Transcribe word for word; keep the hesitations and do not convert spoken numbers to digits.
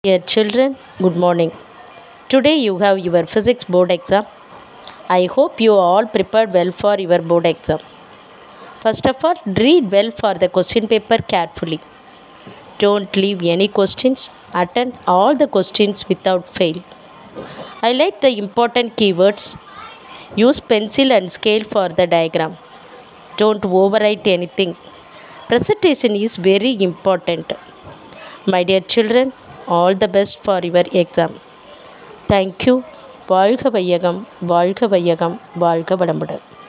Dear children, good morning. Today you have your physics board exam. I hope you all prepared well for your board exam. First of all, read well for the question paper carefully. Don't leave any questions. Attend all the questions without fail. Highlight the important keywords. Use pencil and scale for the diagram. Don't overwrite anything. Presentation is very important. My dear children, all the best for your exam. Thank you. வாழ்க வையகம், வாழ்க வையகம், வாழ்க வளமுடன்.